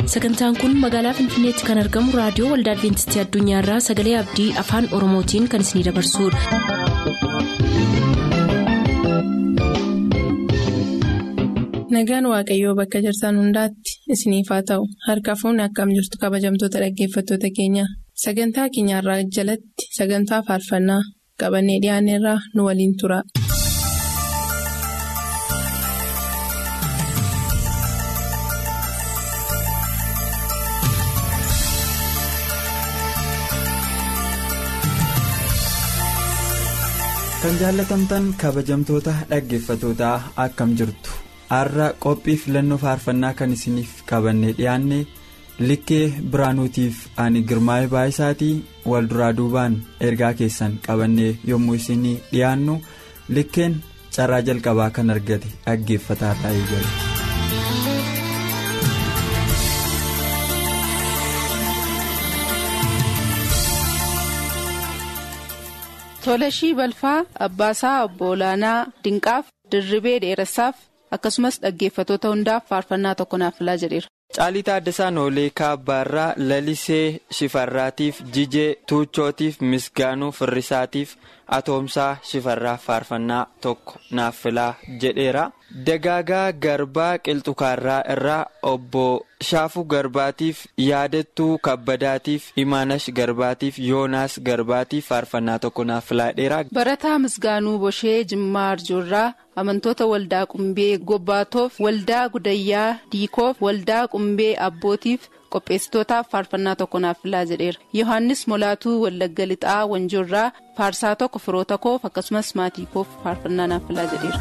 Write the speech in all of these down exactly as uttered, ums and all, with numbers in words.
Sagantaan kun magaalaa Finfinneetti kan argamu raadiyoo Waldaa Adwiintistii Addunyaarraa Sagalee Abdii Afaan Oromootiin kan isinidabarsudha. Nagaan Waaqayyoo bakka jirtan hundaatti isiniif haa ta'u harka fuunni akkam jirtu kabajamtoota dhaggeeffattoota keenya. Sagantaa keenyarraa jalatti sagantaa faarfannaa qabannee dhiyaanneerraa nu waliin tura. Kan jaallatamtan kabajamtoota dhaggeeffattootaa akkam jirtu har'a qophii filannoo faarfannaa kan isiniif qabannee dhiyaanne likkee biraanuutiif ani girmaa'ee baay'isaatii wal duraa duubaan ergaa keessan qabannee yommuu isinii dhiyaannu likkeen carraa jalqabaa kan argate dhaggeeffataa ta'ee jira. Tolashii Balfaa Abbaasaa Obbo Olaanaa Dinqaaf Dirribee Dheeressaaf akkasumas dhaggeeffattoota hundaaf faarfannaa tokko naaf filaa jedheera. Caalii Taaddasaa Noolee Kaabbaarraa Lalisee Shifarraatiif Jijee Tuuchootiif Misgaanuu Firrisaatiif Atoomsaa Shifarraa faarfannaa tokko naaf filaa jedheera. Dagaagaa Garbaa Qilxukaarraa irraa Obbo Shaafuu Garbaatiif Yaadattuu Kabbadaatiif Imaanash Garbaatiif Yoonaas Garbaatiif faarfannaa tokko naaf filaa jedheera. Barataa Misgaanuu Boshee Jimmaa Arjoorraa amantoota waldaa Qumbee Gobbaatoof waldaa Gudayyaa Diikoof waldaa Qumbee Abbootiif qopheessitootaaf faarfannaa tokko naaf filaa jedheera. Yohaannis Molaatuu Wallagga Lixaa Wanjoorraa faarsaa tokko firoota koof akkasumas maatii koof faarfannaa naaf filaa jedheera.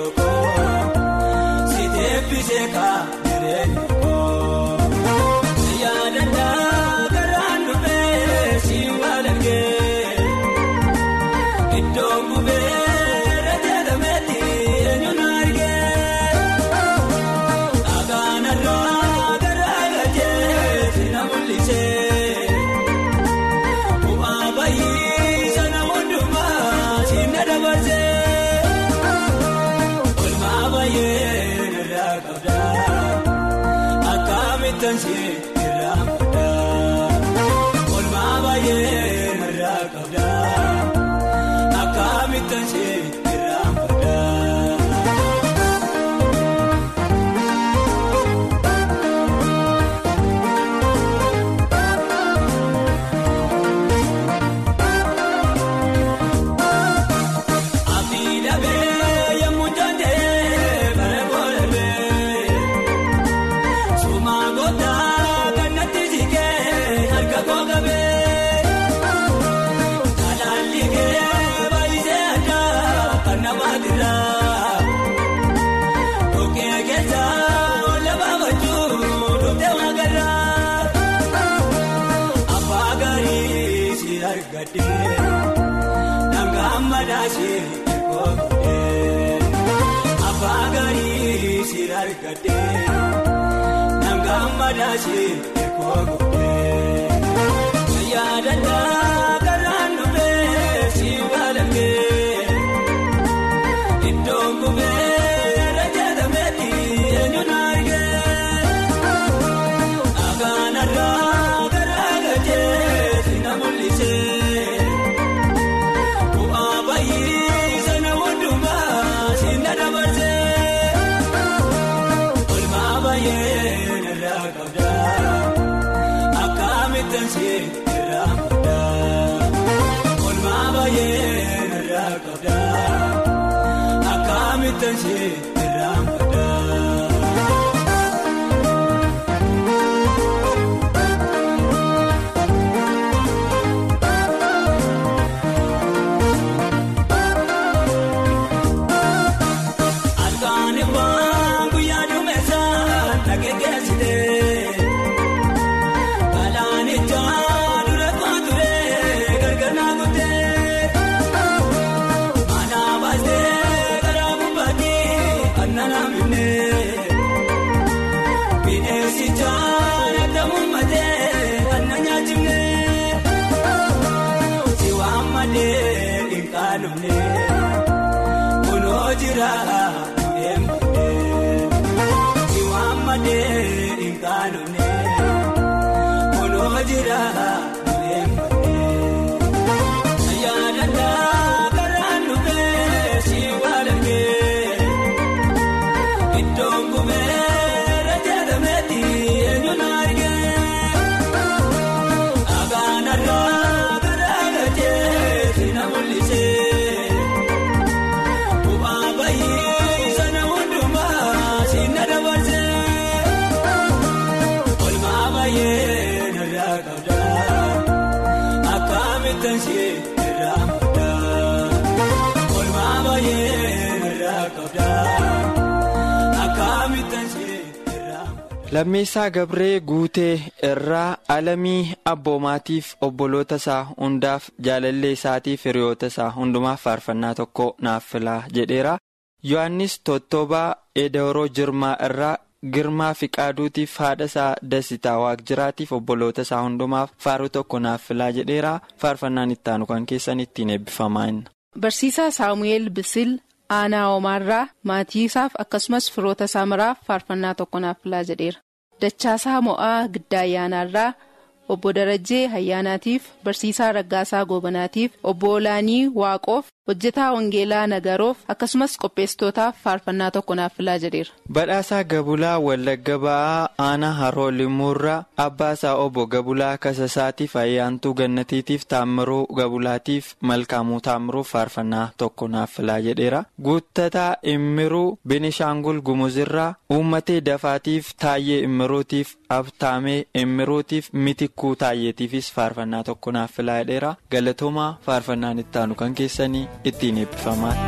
Sitee bisee kaa jireenyi koo. Akkamittansee irraa fudhaa olmaa baay'ee irraa qabdaa akkamittansee irraa fudhaa. Afiidhabee yemmuu jaantee bara boolabee sumaa gootaa kannatti siikee harka kookabee talaallikee baay'isee addaa kan namaa dirraa okkee keessaa lafa bachuu dhuftee magarraa abbaa gaarii si argadhee dhangaa madaasee. Abbaa gaarii si argadhee dhangaa madaasee eekoo godhee yaadadhaa karaan dhufee si walangee iddoon gubee rajatameetti eenyuun argee akaanarraa karaa gajee si na mul'isee bu'aa baay'ee. Akkamittansee irraa fudhaa olmaa baay'ee irraa qabdaa akkamittansee irraa fudhaa. Alkaanii waan guyyaa duumessaa nageeggeessitee. Bineensi jaala damuu matee anna nyaachifnee si waan malee hin qaanofnee kunoo jira nu eegulee si waan malee hin qaanofnee kunoo jira nu eegulee yaadadhaa karaan dhufee si walangee iddoon gubee. Akkamittansee irraa fudhaa olmaa baay'ee irraa qabdaa akkamittansee irraa. Lammeessaa Gabree Guutee irraa Alamii Abboomaatiif obboloota isaa hundaaf jaalallee isaatiif hiriyoota isaa hundumaaf faarfannaa tokko naaf filaa jedheera. Yohaannis Tottobaa Edaworoo Jirmaa irraa Girmaa Fiqaaduutiif haadha isaa Dasitaa Waaqjiraatiif obboloota isaa hundumaaf faaruu tokko naaf filaa jedheera. Faarfannaan itti aanu kan keessan ittiin eebbifamaa inna. Barsiisaa Saamu'eel Bisil Aanaa Omaarraa maatii isaaf akkasumas firoota isaa maraaf faarfannaa tokko naaf filaa jedheera. Dachaasaa Mo'aa Giddaa Ayyaanaarraa obbo Darajjee Ayyaanaatiif barsiisaa Raggaasaa Goobanaatiif obbo Olaanii Waaqoof hojjetaa Wangeelaa Nagaroof akkasumas qopheessitootaaf faarfannaa tokko naaf filaa jedheera. Badhaasaa Gabulaa Wallagga Ba'aa Aanaa Haroo Limuurraa Abbaasaa obbo Gabulaa Kasasaatiif Ayyaantuu Gannatiitiif Taammiruu Gabulaatiif Malkaamuu Taammiruuf faarfannaa tokko naaf filaa jedheera. Guuttataa Immiruu Benishaangul Gumuzirraa Uummatee Dafaatiif Taayyee Immiruutiif Abtaamee Immiruutiif Mitikkuu Taayyeetiifis faarfannaa tokko naaf filaa jedheera. Galatoomaa faarfannaan itti aanu kan keessanii ittiin eebbifamaatti.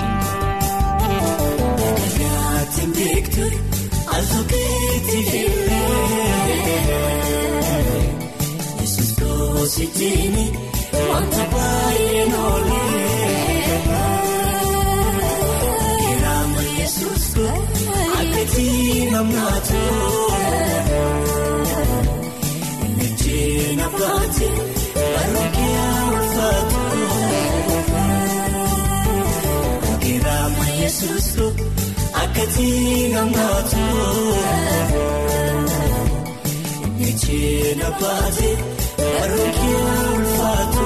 Yesuusu akkati namatu Ejjeena baatee barookee ulfaatu.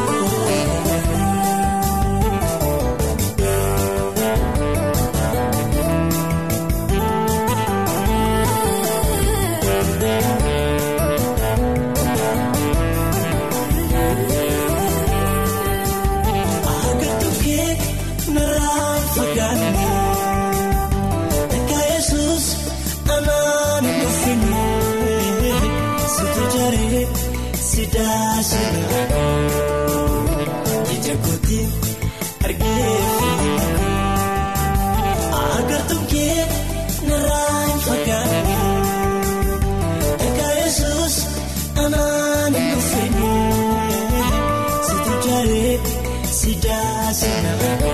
Ija kooti argee agartuun kee narraa fagaate egaa Yesuus anaan dhufeeni situ jaaree si daasina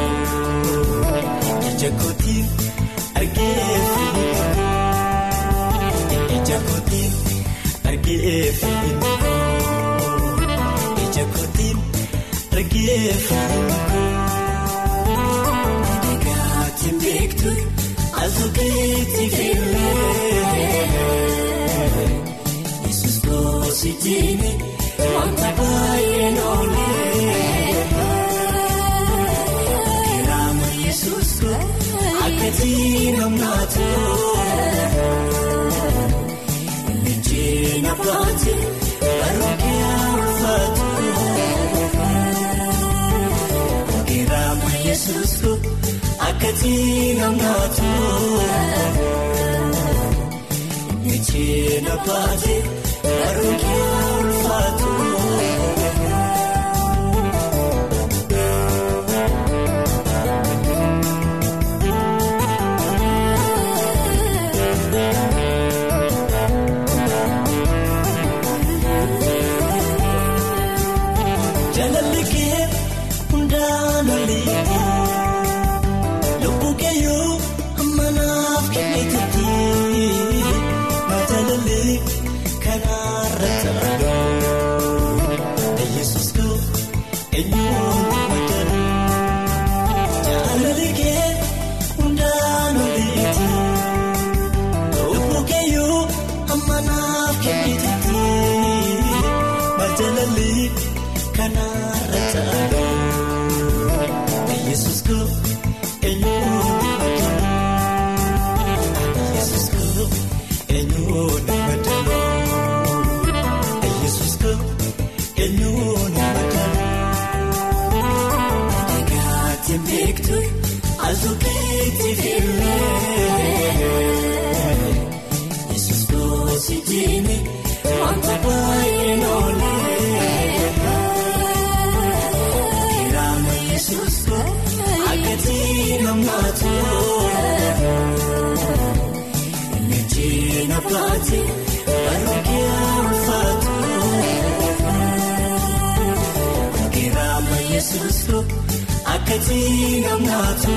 ija kooti argee ija kooti argee. Jakotiin regeeffatu dhagaatiin beektu altuukeetti fe'ee Yesuus goositiin wanta baay'een oolee kiraama Yesuus akkatiin hammaatu ejjeena baatee barookee ulfaatu. Kiraama Yesuus akkatiin hammaatu ejjeena baatee barookee ulfaatu. Akkatiin hammaatu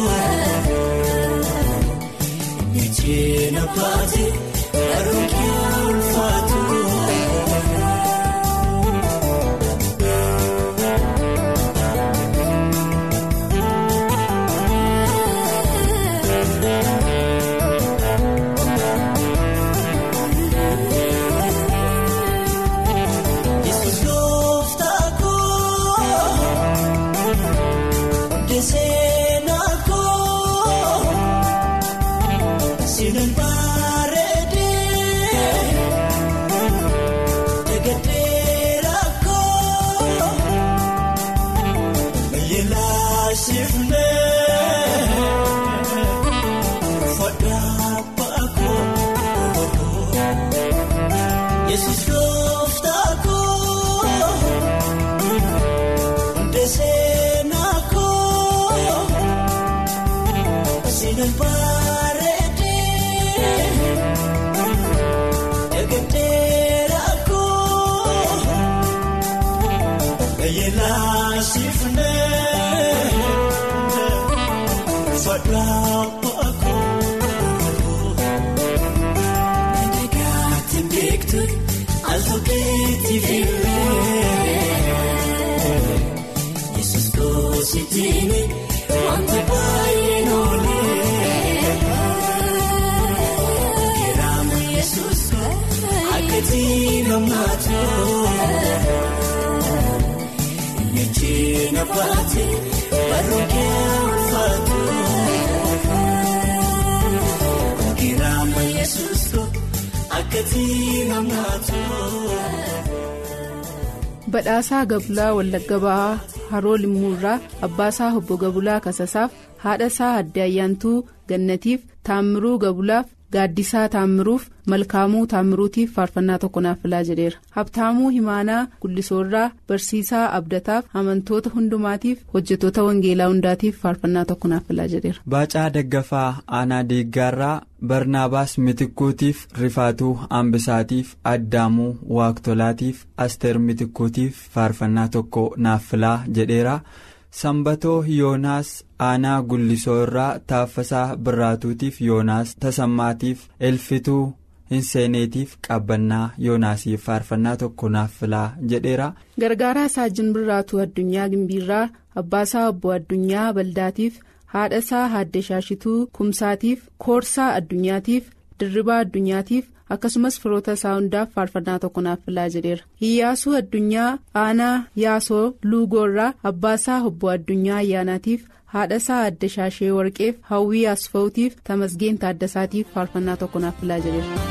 ejjeena baatee barookee ulfaatu. Yesuus goositiin wanta baay'een oolee kiraama Yesuus akkatiin namnaatu michina baate barookee ulfaatu giraama yesuus akkati namnaatu. Badhaasaa Gabulaa Wallagga Ba'aa Haroo Limmuurraa Abbaasaa Obbo Gabulaa Kasasaaf haadhasaa Addee Ayyaantuu Gannatiif Taammiruu Gabulaaf Gaaddisaa Taammiruuf Malkaamuu Taammiruutiif faarfannaa tokko naaf filaa jedheera. Habtaamuu Himaanaa Gullisoorraa Barsiisaa Abdataaf amantoota hundumaatiif hojjettoota wangeelaa hundaatiif faarfannaa tokko naaf filaa jedheera. Baacaa Daggafaa Aanaa Deeggaarraa Barnaabaas Mitikkuutiif Rifaatuu Ambisaatiif Addaamuu Waaqtolaatiif Asteer Mitikkuutiif faarfannaa tokko naaf filaa jedheera. Sanbatoo Yoonaas Aanaa Gullisoorraa Taaffasaa Birraatuutiif Yoonaas Tasammaatiif Elfituu Hinseeneetiif Qabbannaa Yoonaasiif faarfannaa tokko naaf filaa jedheera. Gargaaraa Saajin Birraatuu Addunyaa Gimbiirraa Abbaasaa Obbo Addunyaa Baldaatiif haadhasaa Haadde Shaashituu Kumsaatiif Koorsaa Addunyaatiif Dirribaa Addunyaatiif akkasumas firoota isaa hundaaf faarfannaa tokko naaf filaa jedheera. Iyyaasuu Addunyaa Aanaa Yaasoo Luugoorraa Abbaasaa Obbo Addunyaa Ayyaanaatiif haadhasaa Adde Shaashee Warqeef Hawwii Asfaawutiif Tamasgeen Taaddasaatiif faarfannaa tokko naaf filaa jedheera.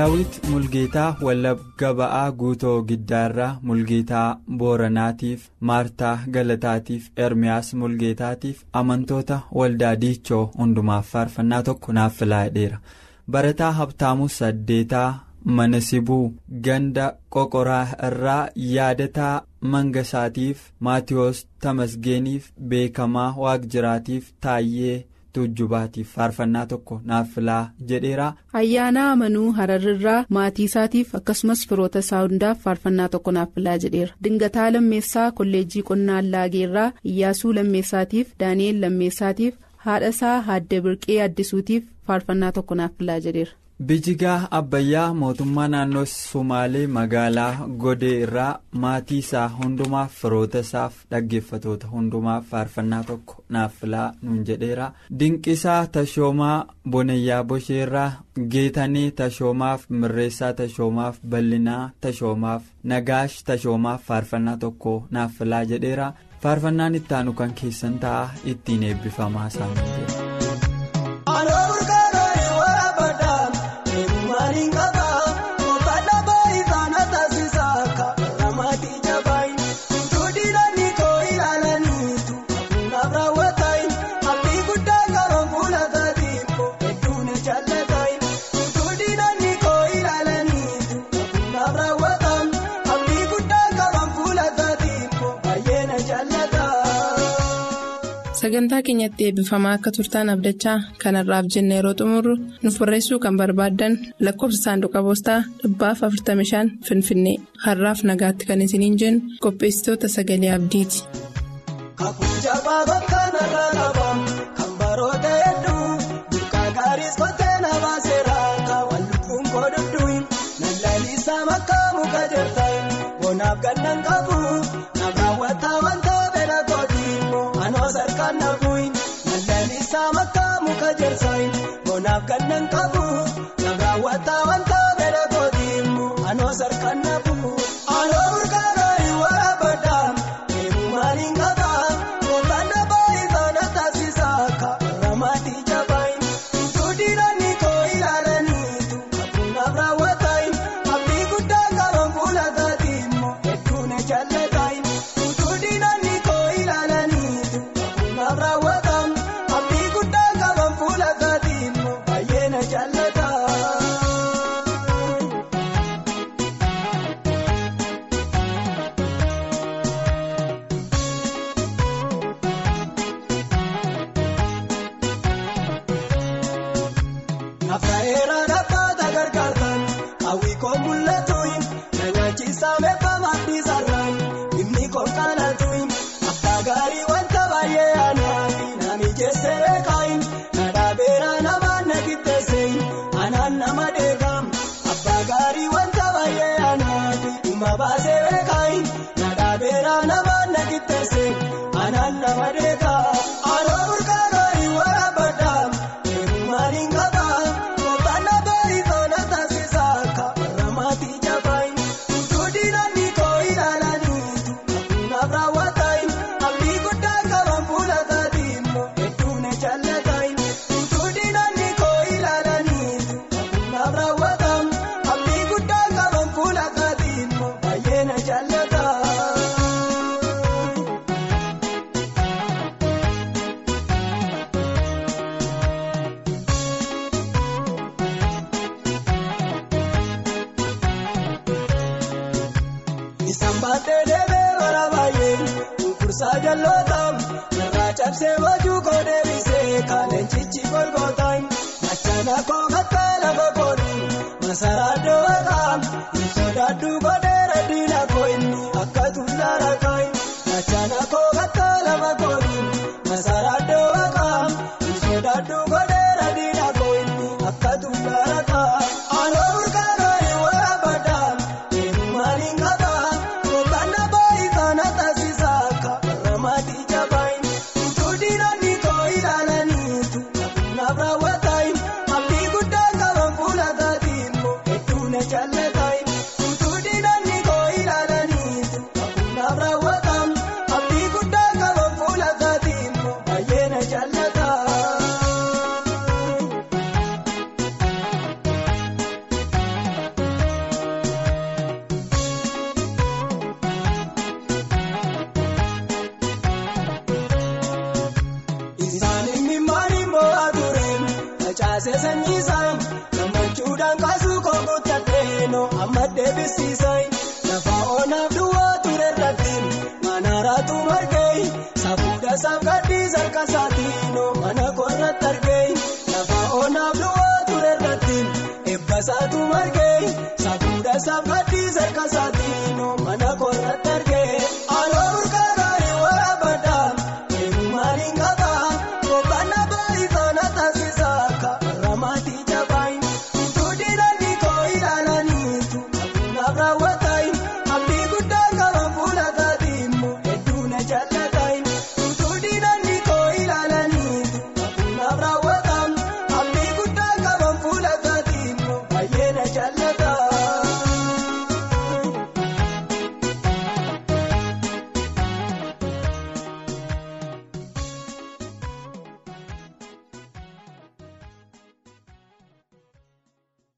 daawit mulgeetaa wallagga ba'aa guutoo giddaarraa mulgeetaa booranaatiif maartaa galataatiif ermiyaas mulgeetaatiif amantoota waldaa diichoo hundumaaf faarfannaa tokko naaf filaa jedheera. barataa habtaamuu saddeetaa mana sibuu ganda qoqoraa irraa yaadataa mangasaatiif maatiyoos tamasgeeniif beekamaa waaqjiraatiif taayyee tujjubaatiif faarfannaa tokko naaf filaa jedheera. ayyaana amanuu hararrirraa maatii isaatiif akkasumas firoota isaa hundaaf faarfannaa tokko naaf filaa jedheera. dingataa lammeessaa kolleejjii qonnaa allaageerraa iyyaasuu lammeessaatiif daani'eel lammeessaatiif haadha isaa haadde birqee addisuutiif faarfannaa tokko naaf filaa jedheera. bijigaa abbayyaa mootummaa naannoo sumaalee magaalaa godee irraa maatii isaa hundumaaf firoota isaaf dhaggeeffatoota hundumaaf faarfannaa tokko naaf filaa nuun jedheera. dinqisaa tashoomaa bonayyaa bosheerraa geetanee tashoomaaf mirreessaa tashoomaaf bal'inaa tashoomaaf nagaash tashoomaaf faarfannaa tokko naaf filaa jedheera. faarfannaan ittaanu kan keessan ta'a ittiin eebbifamaa isaanii jedha. sagantaa keenyatti eebbifamaa akka turtaan abdachaa kanarraaf jennee yeroo xumurru nuuf barreessuu kan barbaaddan lakkoofsa saanduqa poostaa dhibbaaf afurtamii shan finfinnee har'aaf nagaatti kan isiniin jennu qopheessitoota sagalee abdiiti. Kakuu jabaa bakka narraa qabaam kan baroota hedduu duukaa gaariis kottee na baaseera kaawwan lubbuun koo dudduun nallalisaa makkaa muka jirtan bonaaf gannan qabu na raawwataa wanta beela kootiin anoo sarkaan nabuun nallalisaa makkaa muka jirtan bonaaf gannan qabu na raawwataa wanta beela kootiin anoo sarkaan nabuun anoo burqaadhaan waraabadhaan eemu maaliin qaba. Cabsee wajju koodee bisee kaaleen cichi golgootaan machana kookataa lafa kooduu masaraa dhoowwataan sodaadhu godee raddiina koo'inni akka tullaara kaayi machana kookataa lafa kooduu masaraa dhoowwataan sodaadhu godee raddiina koo'inni akka tullaara kaayi. Anoo burqaadhaan waraabadhaan eemu maaliin qaba kookana baay'ee kana taasisaa akka ramaatii jabaayin. Diinonni koo baasee sanyiisaa gammachuudhaan kaasuu kookotadheenoo amma deebisiisaa lafa onaaf duwwaa ture irrattiin manaaraatu margee safuudha saafgadhii sarkasaatiinoo mana korratti argee lafa onaaf duwwaa ture irrattiin eebbasaatu margee safuudha saafgadhii sarkasaatiinoo mana korratti argee.